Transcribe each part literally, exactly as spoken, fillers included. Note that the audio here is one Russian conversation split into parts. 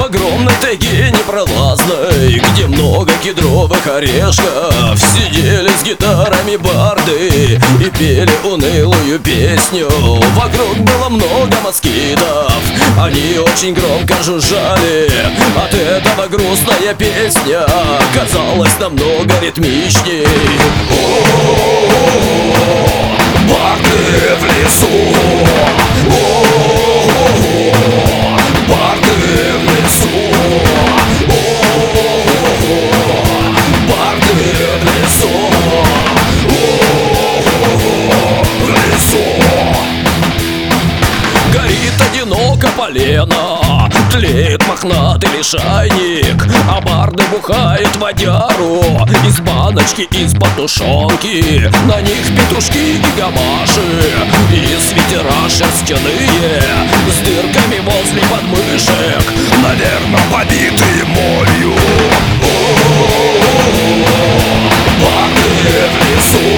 огромной тайге непролазной, где много кедровых орешков, сидели с гитарами барды и пели унылую песню. Вокруг было много москитов, они очень громко жужжали. От этого грустная песня казалась намного ритмичней. О-о-о-о, барды в лесу, о-о-о-о, барды в лесу, о-о-о-о, барды в лесу, о-о-о-о, в лесу. Горит одиноко полено, тлеет мохнатый лишайник, а барды бухают водяру из баночки, из-под тушенки. На них петушки и гамаши, и свитера шерстяные с дырками возле подмышек, наверно, побитые молью. О-о-о-о, барды в лесу,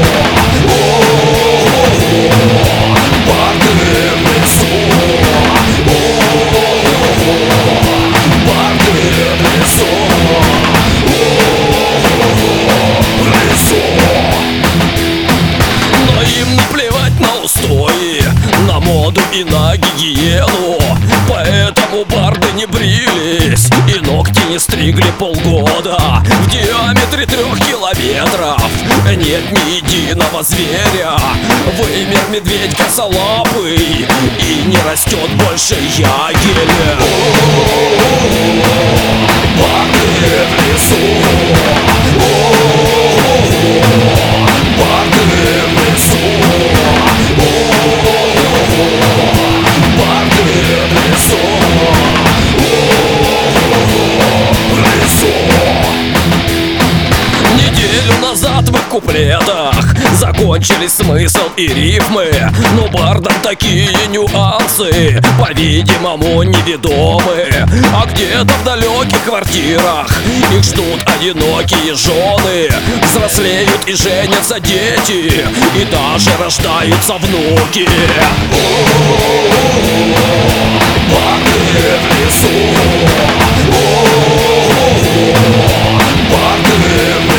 о-о-о-о, барды в лесу, о-о-о-о, барды в лесу, о-о-о-о, в лесу. Но им наплевать на устои, на моду и на гигиену, поэтому барды не брились и ногти не стригли полгода. В диаметре трех километров нет ни единого зверя. Вымер медведь косолапый и не растет больше ягеля. О-о-о-о, барды в лесу, о-о-о-о, барды в лесу, о-о-о-о, барды в лесу, о-о-о-о, в лесу. Неделю назад в их куплетах закончились смысл и рифмы, но бардам такие нюансы, по-видимому, неведомы. А где-то в далеких квартирах их ждут одинокие жены, взрослеют и женятся дети, и даже рождаются внуки. О-о-о-о, барды в лесу, о-о-о-о, барды в лесу.